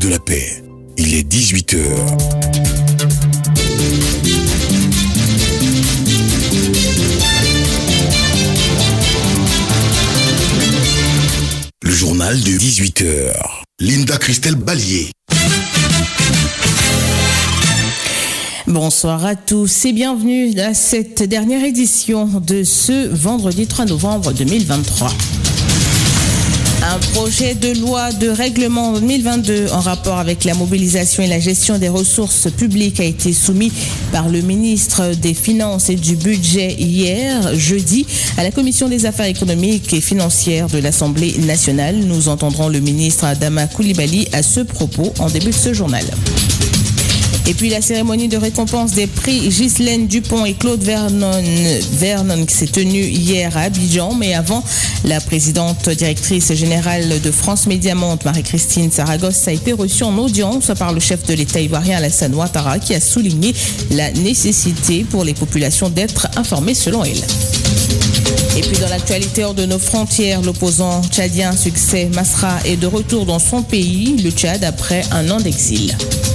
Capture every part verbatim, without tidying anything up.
la paix. Il est dix-huit heures. Le journal de dix-huit heures. Linda Christelle Ballier. Bonsoir à tous et bienvenue à cette dernière édition de ce vendredi trois novembre deux mille vingt-trois. Un projet de loi de règlement deux mille vingt-deux en rapport avec la mobilisation et la gestion des ressources publiques a été soumis par le ministre des Finances et du Budget hier, jeudi, à la Commission des Affaires économiques et financières de l'Assemblée nationale. Nous entendrons le ministre Adama Coulibaly à ce propos en début de ce journal. Et puis la cérémonie de récompense des prix Ghislaine Dupont et Claude Vernon, Vernon qui s'est tenue hier à Abidjan. Mais avant, la présidente directrice générale de France Média Monde, Marie-Christine Saragosse, a été reçue en audience par le chef de l'État ivoirien Alassane Ouattara, qui a souligné la nécessité pour les populations d'être informées selon elle. Et puis dans l'actualité hors de nos frontières, l'opposant tchadien Succès Masra est de retour dans son pays, le Tchad, après un an d'exil.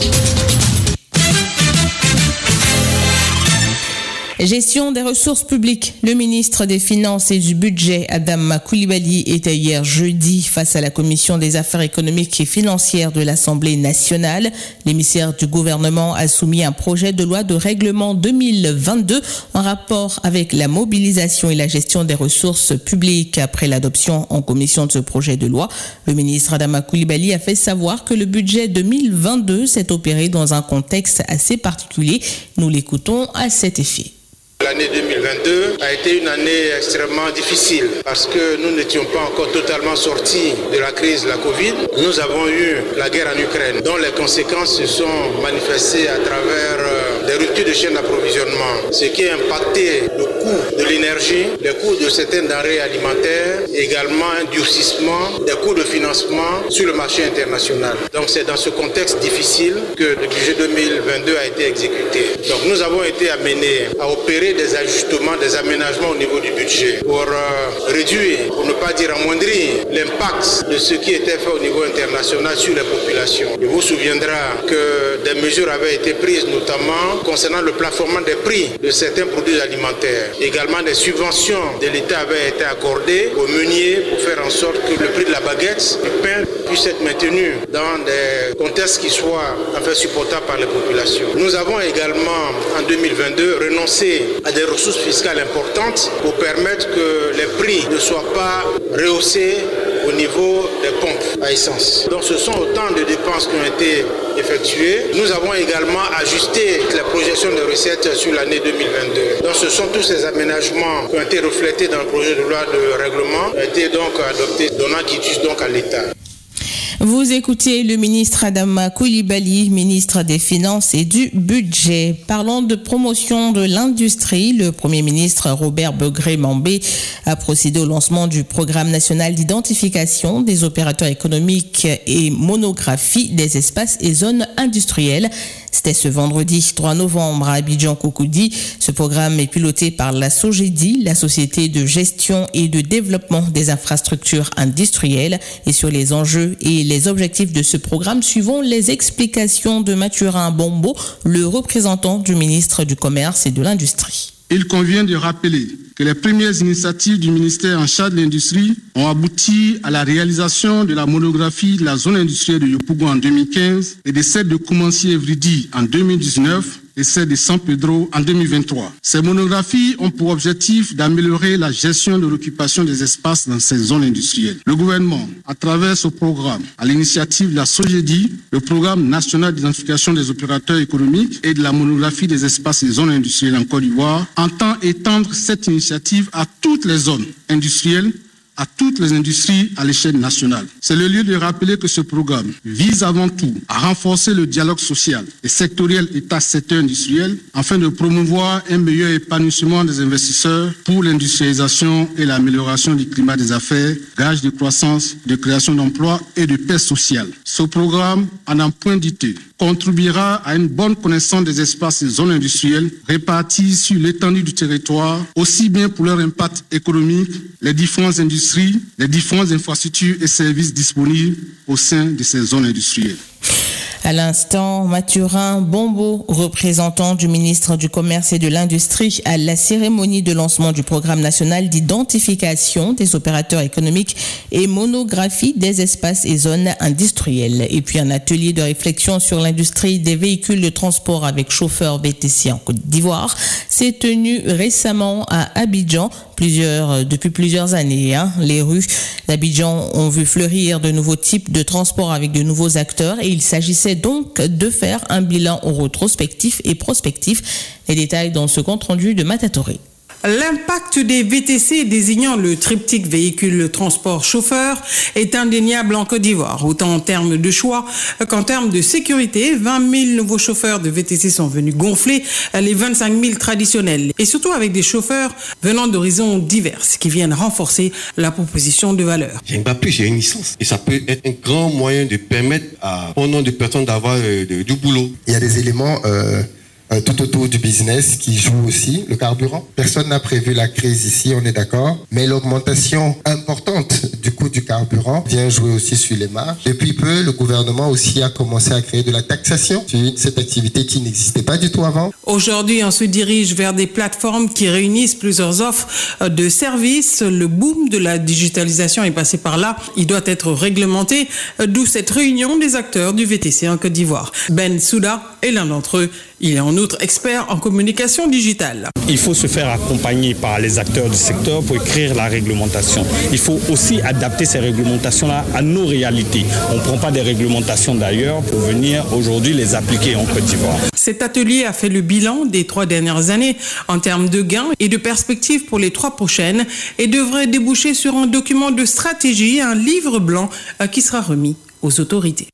Gestion des ressources publiques. Le ministre des Finances et du Budget, Adama Coulibaly, était hier jeudi face à la Commission des Affaires économiques et financières de l'Assemblée nationale. L'émissaire du gouvernement a soumis un projet de loi de règlement deux mille vingt-deux en rapport avec la mobilisation et la gestion des ressources publiques. Après l'adoption en commission de ce projet de loi, le ministre Adama Coulibaly a fait savoir que le budget deux mille vingt-deux s'est opéré dans un contexte assez particulier. Nous l'écoutons à cet effet. L'année deux mille vingt-deux a été une année extrêmement difficile parce que nous n'étions pas encore totalement sortis de la crise de la Covid. Nous avons eu la guerre en Ukraine dont les conséquences se sont manifestées à travers euh, des ruptures de chaîne d'approvisionnement, ce qui a impacté le coût de l'énergie, le coût de certaines denrées alimentaires, également un durcissement des coûts de financement sur le marché international. Donc c'est dans ce contexte difficile que le budget deux mille vingt-deux a été exécuté. Donc nous avons été amenés à opérer des ajustements, des aménagements au niveau du budget pour euh, réduire, pour ne pas dire amoindrir, l'impact de ce qui était fait au niveau international sur les populations. Il vous souviendra que des mesures avaient été prises, notamment concernant le plafonnement des prix de certains produits alimentaires. Également, des subventions de l'État avaient été accordées aux meuniers pour faire en sorte que le prix de la baguette, du pain, puisse être maintenu dans des contextes qui soient en fait supportables par les populations. Nous avons également, en deux mille vingt-deux, renoncé à des ressources fiscales importantes pour permettre que les prix ne soient pas rehaussés au niveau des pompes à essence. Donc ce sont autant de dépenses qui ont été effectuées. Nous avons également ajusté les projections de recettes sur l'année deux mille vingt-deux. Donc ce sont tous ces aménagements qui ont été reflétés dans le projet de loi de règlement, qui ont été donc adoptés, donnant quitus donc à l'État. Vous écoutez le ministre Adama Coulibaly, ministre des Finances et du Budget. Parlons de promotion de l'industrie. Le Premier ministre Robert Begré-Mambé a procédé au lancement du programme national d'identification des opérateurs économiques et monographie des espaces et zones industrielles. C'était ce vendredi trois novembre à Abidjan-Cocody. Ce programme est piloté par la SOGEDI, la Société de gestion et de développement des infrastructures industrielles. Et sur les enjeux et les objectifs de ce programme, suivons les explications de Mathurin Bombo, le représentant du ministre du Commerce et de l'Industrie. Il convient de rappeler que les premières initiatives du ministère en charge de l'industrie ont abouti à la réalisation de la monographie de la zone industrielle de Yopougon en deux mille quinze et de celle de Koumansi-Evridi en deux mille dix-neuf et celle de San Pedro en deux mille vingt-trois. Ces monographies ont pour objectif d'améliorer la gestion de l'occupation des espaces dans ces zones industrielles. Le gouvernement, à travers ce programme, à l'initiative de la SOGEDI, le programme national d'identification des opérateurs économiques et de la monographie des espaces et zones industrielles en Côte d'Ivoire, entend étendre cette initiative à toutes les zones industrielles, à toutes les industries à l'échelle nationale. C'est le lieu de rappeler que ce programme vise avant tout à renforcer le dialogue social et sectoriel État-secteur industriel afin de promouvoir un meilleur épanouissement des investisseurs pour l'industrialisation et l'amélioration du climat des affaires, gage de croissance, de création d'emplois et de paix sociale. Ce programme, en un point d'idée, contribuera à une bonne connaissance des espaces et zones industrielles répartis sur l'étendue du territoire, aussi bien pour leur impact économique, les différentes industries, les différentes infrastructures et services disponibles au sein de ces zones industrielles. À l'instant, Mathurin Bombo, représentant du ministre du Commerce et de l'Industrie à la cérémonie de lancement du programme national d'identification des opérateurs économiques et monographie des espaces et zones industrielles. Et puis un atelier de réflexion sur l'industrie des véhicules de transport avec chauffeur V T C en Côte d'Ivoire s'est tenu récemment à Abidjan. Plusieurs, depuis plusieurs années, hein, les rues d'Abidjan ont vu fleurir de nouveaux types de transports avec de nouveaux acteurs et il s'agissait donc de faire un bilan rétrospectif et prospectif. Les détails dans ce compte rendu de Matatoré. L'impact des V T C désignant le triptyque véhicule transport chauffeur est indéniable en Côte d'Ivoire, autant en termes de choix qu'en termes de sécurité. vingt mille nouveaux chauffeurs de V T C sont venus gonfler les vingt-cinq mille traditionnels et surtout avec des chauffeurs venant d'horizons divers qui viennent renforcer la proposition de valeur. J'ai un bac+, j'ai une licence et ça peut être un grand moyen de permettre à bon nombre de personnes d'avoir euh, de, du boulot. Il y a des éléments euh Euh, tout autour du business qui joue aussi, le carburant. Personne n'a prévu la crise ici, on est d'accord. Mais l'augmentation importante du coût du carburant vient jouer aussi sur les marges. Depuis peu, le gouvernement aussi a commencé à créer de la taxation sur cette activité qui n'existait pas du tout avant. Aujourd'hui, on se dirige vers des plateformes qui réunissent plusieurs offres de services. Le boom de la digitalisation est passé par là. Il doit être réglementé, d'où cette réunion des acteurs du V T C en Côte d'Ivoire. Ben Souda est l'un d'entre eux. Il est en outre expert en communication digitale. Il faut se faire accompagner par les acteurs du secteur pour écrire la réglementation. Il faut aussi adapter ces réglementations-là à nos réalités. On ne prend pas des réglementations d'ailleurs pour venir aujourd'hui les appliquer en Côte d'Ivoire. Cet atelier a fait le bilan des trois dernières années en termes de gains et de perspectives pour les trois prochaines et devrait déboucher sur un document de stratégie, un livre blanc qui sera remis aux autorités.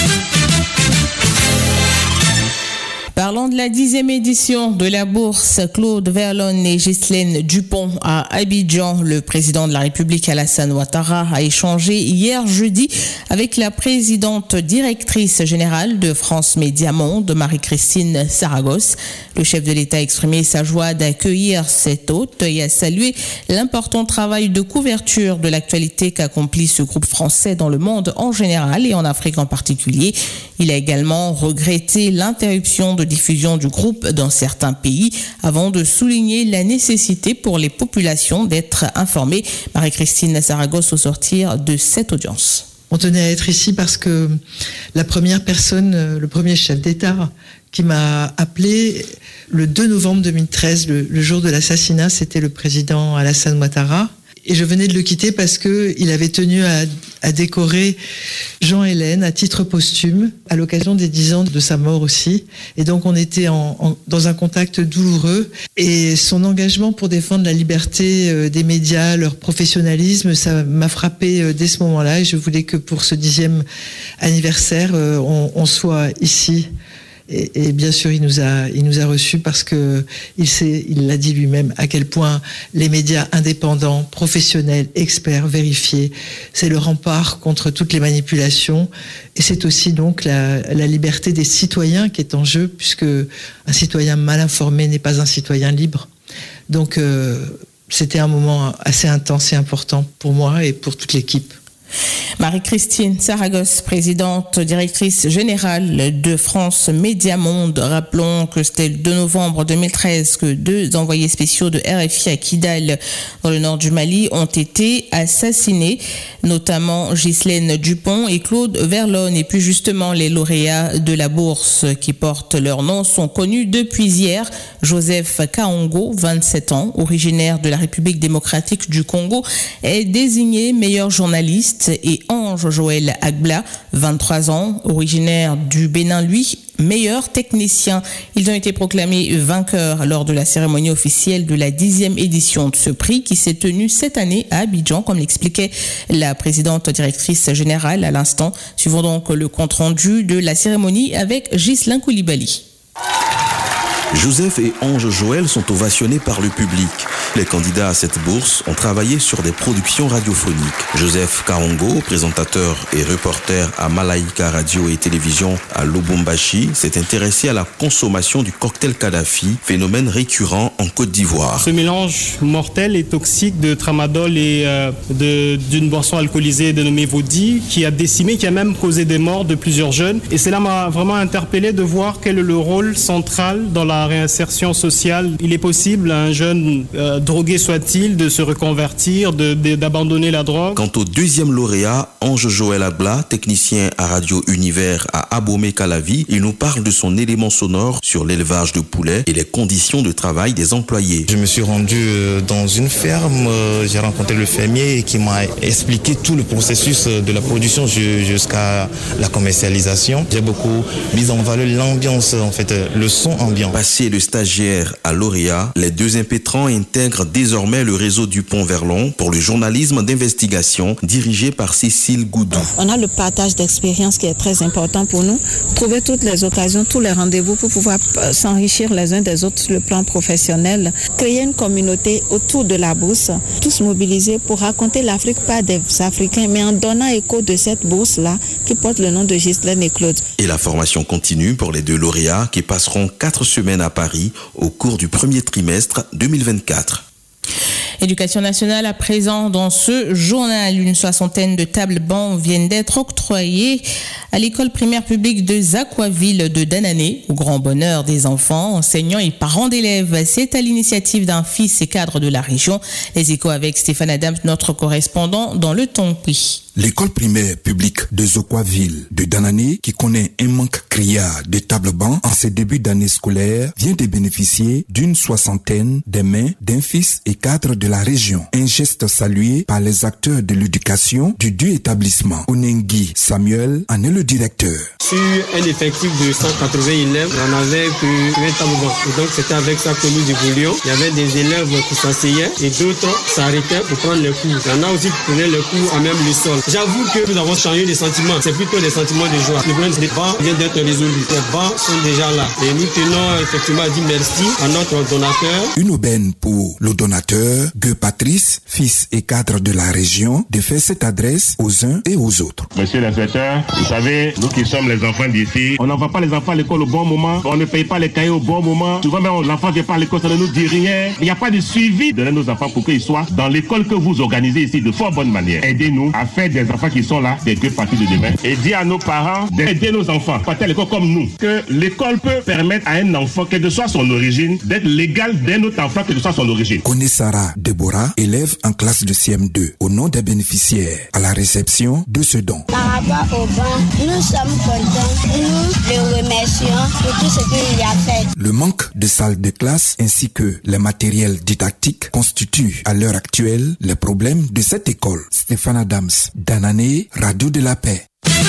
Parlons de la dixième édition de la bourse, Claude Verlon et Ghislaine Dupont à Abidjan. Le président de la République Alassane Ouattara a échangé hier jeudi avec la présidente directrice générale de France Média Monde, Marie-Christine Saragosse. Le chef de l'État a exprimé sa joie d'accueillir cet hôte et a salué l'important travail de couverture de l'actualité qu'accomplit ce groupe français dans le monde en général et en Afrique en particulier. Il a également regretté l'interruption de diffusion du groupe dans certains pays avant de souligner la nécessité pour les populations d'être informées. Marie-Christine Saragosse au sortir de cette audience. On tenait à être ici parce que la première personne, le premier chef d'État qui m'a appelé le deux novembre deux mille treize, le, le jour de l'assassinat, c'était le président Alassane Ouattara. Et je venais de le quitter parce que il avait tenu à, à décorer Jean Hélène à titre posthume à l'occasion des dix ans de sa mort aussi. Et donc on était en, en, dans un contact douloureux. Et son engagement pour défendre la liberté euh, des médias, leur professionnalisme, ça m'a frappé euh, dès ce moment-là. Et je voulais que pour ce dixième anniversaire, euh, on, on soit ici. Et, et bien sûr, il nous a, il nous a reçus parce que il sait, il l'a dit lui-même, à quel point les médias indépendants, professionnels, experts, vérifiés, c'est le rempart contre toutes les manipulations. Et c'est aussi donc la, la liberté des citoyens qui est en jeu, puisque un citoyen mal informé n'est pas un citoyen libre. Donc, euh, c'était un moment assez intense et important pour moi et pour toute l'équipe. Marie-Christine Saragosse, présidente directrice générale de France Média Monde. Rappelons que c'était le deux novembre deux mille treize que deux envoyés spéciaux de R F I à Kidal, dans le nord du Mali, ont été assassinés, notamment Ghislaine Dupont et Claude Verlon. Et puis justement, les lauréats de la bourse qui portent leur nom sont connus depuis hier. Joseph Kaongo, vingt-sept ans, originaire de la République démocratique du Congo, est désigné meilleur journaliste, et Ange Joël Agbla, vingt-trois ans, originaire du Bénin, lui, meilleur technicien. Ils ont été proclamés vainqueurs lors de la cérémonie officielle de la dixième édition de ce prix qui s'est tenue cette année à Abidjan, comme l'expliquait la présidente directrice générale à l'instant. Suivons donc le compte-rendu de la cérémonie avec Ghislain Koulibaly. Joseph et Ange Joël sont ovationnés par le public. Les candidats à cette bourse ont travaillé sur des productions radiophoniques. Joseph Kaongo, présentateur et reporter à Malaika Radio et Télévision à Lubumbashi, s'est intéressé à la consommation du cocktail Kadhafi, phénomène récurrent en Côte d'Ivoire. Ce mélange mortel et toxique de tramadol et euh, de, d'une boisson alcoolisée dénommée Vodi, qui a décimé, qui a même causé des morts de plusieurs jeunes. Et cela m'a vraiment interpellé de voir quel est le rôle central dans la réinsertion sociale. Il est possible à un jeune, euh, drogué soit-il, de se reconvertir, de, de, d'abandonner la drogue. Quant au deuxième lauréat, Ange Joël Abla, technicien à Radio Univers à Abomey-Calavi, il nous parle de son élément sonore sur l'élevage de poulets et les conditions de travail des employés. Je me suis rendu dans une ferme, j'ai rencontré le fermier qui m'a expliqué tout le processus de la production jusqu'à la commercialisation. J'ai beaucoup mis en valeur l'ambiance, en fait, le son ambiant. Passé de stagiaire à lauréat, les deux impétrants intègrent désormais le réseau Dupont-Verlon pour le journalisme d'investigation dirigé par Cécile Goudou. On a le partage d'expérience qui est très important pour nous. Trouver toutes les occasions, tous les rendez-vous pour pouvoir s'enrichir les uns des autres sur le plan professionnel. Créer une communauté autour de la bourse, tous mobilisés pour raconter l'Afrique pas des Africains, mais en donnant écho de cette bourse-là qui porte le nom de Ghislaine et Claude. Et la formation continue pour les deux lauréats qui passeront quatre semaines à Paris au cours du premier trimestre deux mille vingt-quatre. Éducation nationale à présent dans ce journal. Une soixantaine de tables bancs viennent d'être octroyées à l'école primaire publique de Zakwaville de Danané, au grand bonheur des enfants, enseignants et parents d'élèves. C'est à l'initiative d'un fils et cadre de la région. Les échos avec Stéphane Adams, notre correspondant dans le Tonpi. L'école primaire publique de Zakwaville de Danané, qui connaît un manque criard de tables bancs en ce début d'année scolaire, vient de bénéficier d'une soixantaine des mains d'un fils et cadre de la région. Un geste salué par les acteurs de l'éducation du deux établissement. Onengi Samuel en est le directeur. Sur un effectif de cent quatre-vingts élèves, on n'avait que vingt tables bancs. Et donc c'était avec ça que nous évoluions. Il y avait des élèves qui s'asseyaient et d'autres s'arrêtaient pour prendre les cours. Il y en a aussi qui prenaient les cours à même le sol. J'avoue que nous avons changé les sentiments. C'est plutôt des sentiments de joie. Le problème des bancs vient d'être résolu. Les bancs sont déjà là. Et nous tenons effectivement à dire merci à notre donateur. Une aubaine pour le donateur, Gueux Patrice, fils et cadre de la région, de faire cette adresse aux uns et aux autres. Monsieur l'inspecteur, vous savez, nous qui sommes les enfants d'ici, on n'envoie pas les enfants à l'école au bon moment, on ne paye pas les cahiers au bon moment. Souvent, même l'enfant ne vient pas à l'école, ça ne nous dit rien. Il n'y a pas de suivi de nos enfants pour qu'ils soient dans l'école que vous organisez ici de fort bonne manière. Aidez-nous à faire des enfants qui sont là, des deux parties de demain. Et dis à nos parents d'aider nos enfants, partir à l'école comme nous. Que l'école peut permettre à un enfant, quelle que soit son origine, d'être l'égal d'un autre enfant, quelle que soit son origine. Sarah Deborah, élève en classe de C M deux, au nom des bénéficiaires, à la réception de ce don. Par rapport au banc, nous sommes contents. Nous le remercions pour tout ce qu'il a fait. Le manque de salles de classe ainsi que les matériels didactiques constituent à l'heure actuelle les problèmes de cette école. Stéphane Adams, Danané, Radio de la Paix.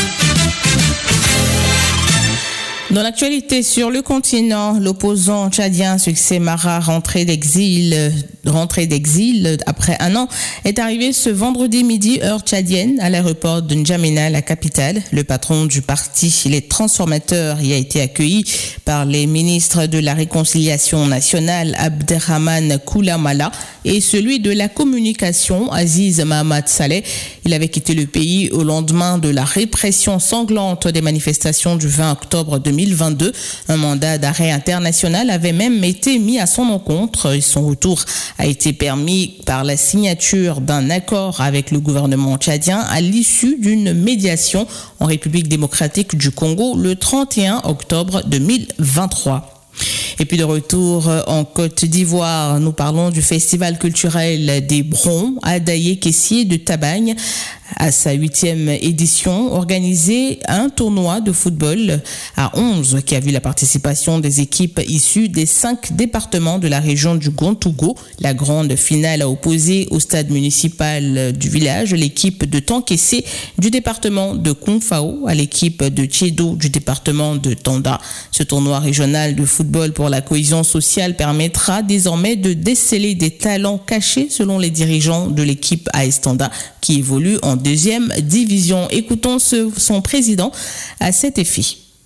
Dans l'actualité sur le continent, l'opposant tchadien Succès Mara, rentré d'exil, rentré d'exil après un an, est arrivé ce vendredi midi, heure tchadienne, à l'aéroport de N'Djamena, la capitale. Le patron du parti, les transformateurs, y a été accueilli par les ministres de la Réconciliation nationale, Abderrahman Koulamala, et celui de la communication, Aziz Mahamad Saleh. Il avait quitté le pays au lendemain de la répression sanglante des manifestations du vingt octobre deux mille vingt-deux. Un mandat d'arrêt international avait même été mis à son encontre et son retour a été permis par la signature d'un accord avec le gouvernement tchadien à l'issue d'une médiation en République démocratique du Congo le trente et un octobre deux mille vingt-trois. Et puis de retour en Côte d'Ivoire, nous parlons du festival culturel des Brons à Daillé-Kessier de Tabagne. À sa huitième édition, organisé un tournoi de football à onze qui a vu la participation des équipes issues des cinq départements de la région du Gontougo. La grande finale a opposé au stade municipal du village l'équipe de Tankessé du département de Konfao à l'équipe de Tchedo du département de Tanda. Ce tournoi régional de football pour la cohésion sociale permettra désormais de déceler des talents cachés selon les dirigeants de l'équipe A S Tanda qui évolue en deuxième division. Écoutons ce, son président à cet effet.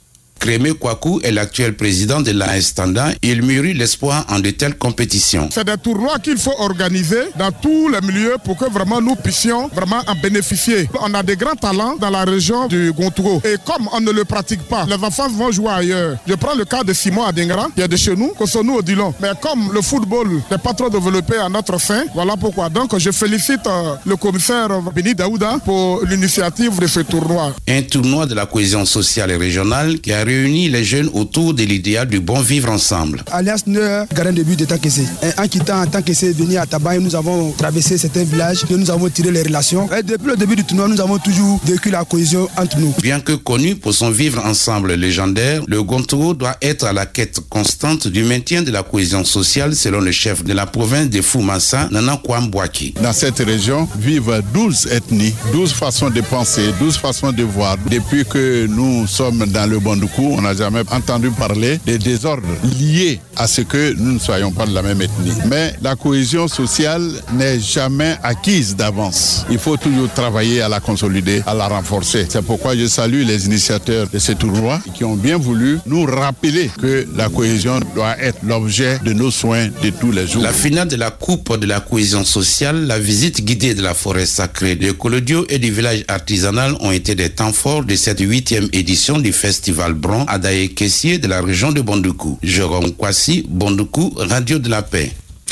Crémé Kouakou est l'actuel président de l'A S Tanda. Il mûrit l'espoir en de telles compétitions. C'est des tournois qu'il faut organiser dans tous les milieux pour que vraiment nous puissions vraiment en bénéficier. On a des grands talents dans la région du Gontougo. Et comme on ne le pratique pas, les enfants vont jouer ailleurs. Je prends le cas de Simon Adingra, qui est de chez nous, Kosonou Odilon. Mais comme le football n'est pas trop développé à notre sein, voilà pourquoi. Donc je félicite euh, le commissaire Beni Daouda pour l'initiative de ce tournoi. Un tournoi de la cohésion sociale et régionale qui a réuni les jeunes autour de l'idéal du bon vivre ensemble. Alliance Neur, gardien de but de Tankessé. En quittant en Tankessé, venu à Tabaye, nous avons traversé certains villages et nous avons tiré les relations. Et depuis le début du tournoi, nous avons toujours vécu la cohésion entre nous. Bien que connu pour son vivre ensemble légendaire, le Gontougo doit être à la quête constante du maintien de la cohésion sociale selon le chef de la province de Foumassa, Nana Kwambouaki. Dans cette région vivent douze ethnies, douze façons de penser, douze façons de voir. Depuis que nous sommes dans le Bondoukou, on n'a jamais entendu parler des désordres liés à ce que nous ne soyons pas de la même ethnie. Mais la cohésion sociale n'est jamais acquise d'avance. Il faut toujours travailler à la consolider, à la renforcer. C'est pourquoi je salue les initiateurs de ce tournoi qui ont bien voulu nous rappeler que la cohésion doit être l'objet de nos soins de tous les jours. La finale de la Coupe de la cohésion sociale, la visite guidée de la forêt sacrée de Kolodio et du village artisanal ont été des temps forts de cette huitième édition du festival Bron à Daye-Kessié de la région de Bondoukou. Jérôme Kwasi, Bondoukou, Radio de la Paix.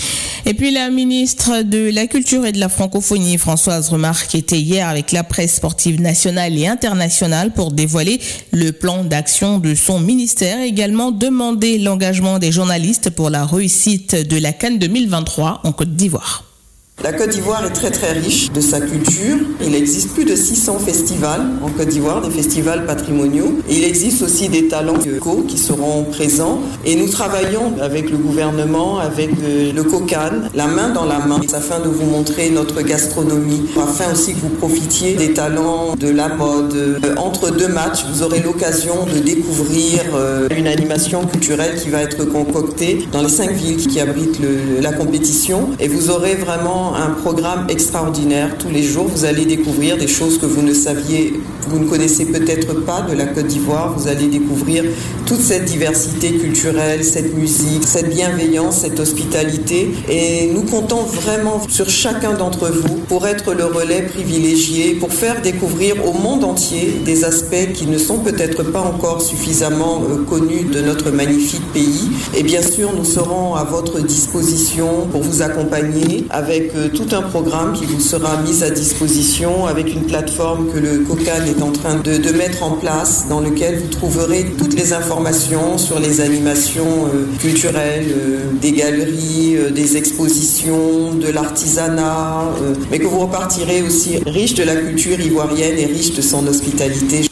Et puis la ministre de la Culture et de la Francophonie, Françoise Remarque, était hier avec la presse sportive nationale et internationale pour dévoiler le plan d'action de son ministère et également demander l'engagement des journalistes pour la réussite de la CAN deux mille vingt-trois en Côte d'Ivoire. La Côte d'Ivoire est très très riche de sa culture. Il existe plus de six cents festivals en Côte d'Ivoire, des festivals patrimoniaux. Et il existe aussi des talents locaux qui seront présents. Et nous travaillons avec le gouvernement, avec le COCAN, la main dans la main, afin de vous montrer notre gastronomie, afin aussi que vous profitiez des talents de la mode. Entre deux matchs, vous aurez l'occasion de découvrir une animation culturelle qui va être concoctée dans les cinq villes qui abritent le, la compétition. Et vous aurez vraiment un programme extraordinaire. Tous les jours, vous allez découvrir des choses que vous ne saviez, vous ne connaissez peut-être pas de la Côte d'Ivoire. Vous allez découvrir toute cette diversité culturelle, cette musique, cette bienveillance, cette hospitalité. Et nous comptons vraiment sur chacun d'entre vous pour être le relais privilégié, pour faire découvrir au monde entier des aspects qui ne sont peut-être pas encore suffisamment euh, connus de notre magnifique pays. Et bien sûr, nous serons à votre disposition pour vous accompagner avec tout un programme qui vous sera mis à disposition avec une plateforme que le COCAN est en train de, de mettre en place dans lequel vous trouverez toutes les informations sur les animations euh, culturelles, euh, des galeries, euh, des expositions, de l'artisanat, euh, mais que vous repartirez aussi riche de la culture ivoirienne et riche de son hospitalité.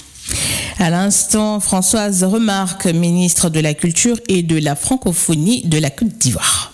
À l'instant, Françoise Remarque, ministre de la Culture et de la Francophonie de la Côte d'Ivoire.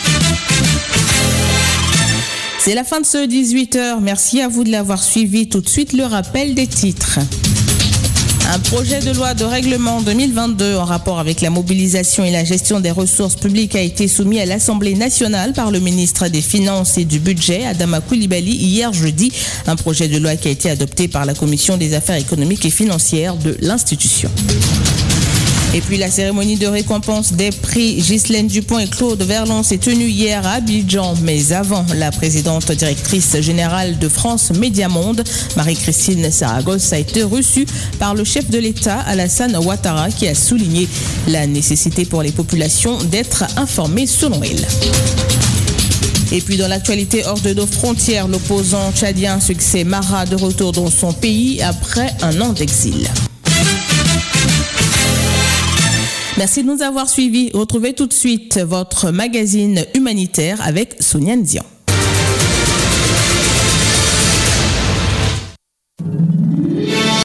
C'est la fin de ce dix-huit heures. Merci à vous de l'avoir suivi. Tout de suite, le rappel des titres. Un projet de loi de règlement deux mille vingt-deux en rapport avec la mobilisation et la gestion des ressources publiques a été soumis à l'Assemblée nationale par le ministre des Finances et du Budget, Adama Coulibaly, hier jeudi. Un projet de loi qui a été adopté par la Commission des affaires économiques et financières de l'institution. Et puis la cérémonie de récompense des prix Ghislaine Dupont et Claude Verlon s'est tenue hier à Abidjan. Mais avant, la présidente directrice générale de France Média Monde, Marie-Christine Saragosse, a été reçue par le chef de l'État, Alassane Ouattara, qui a souligné la nécessité pour les populations d'être informées selon elle. Et puis dans l'actualité hors de nos frontières, l'opposant tchadien Succès Mara de retour dans son pays après un an d'exil. Merci de nous avoir suivis. Retrouvez tout de suite votre magazine humanitaire avec Sonia Ndian.